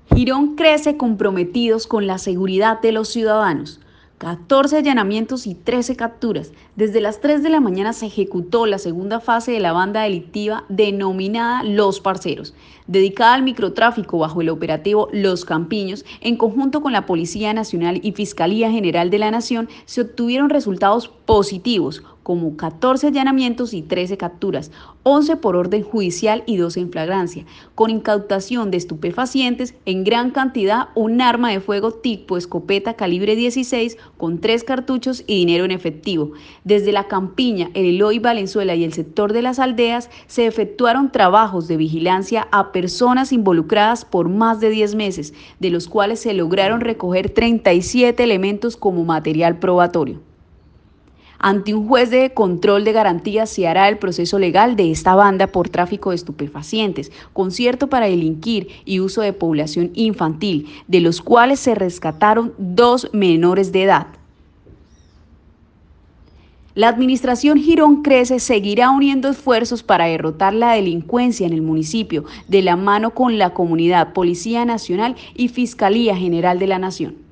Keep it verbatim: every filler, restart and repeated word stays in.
Girón crece comprometidos con la seguridad de los ciudadanos. catorce allanamientos y trece capturas. Desde las tres de la mañana se ejecutó la segunda fase de la banda delictiva denominada Los Parceros, dedicada al microtráfico bajo el operativo Los Campiños. En conjunto con la Policía Nacional y Fiscalía General de la Nación, se obtuvieron resultados positivos, como catorce allanamientos y trece capturas, once por orden judicial y doce en flagrancia, con incautación de estupefacientes en gran cantidad, un arma de fuego tipo escopeta calibre dieciséis con tres cartuchos y dinero en efectivo. Desde La Campiña, el Eloy Valenzuela y el sector de las Aldeas se efectuaron trabajos de vigilancia a personas involucradas por más de diez meses, de los cuales se lograron recoger treinta y siete elementos como material probatorio. Ante un juez de control de garantías se hará el proceso legal de esta banda por tráfico de estupefacientes, concierto para delinquir y uso de población infantil, de los cuales se rescataron dos menores de edad. La administración Girón Crece seguirá uniendo esfuerzos para derrotar la delincuencia en el municipio, de la mano con la comunidad, Policía Nacional y Fiscalía General de la Nación.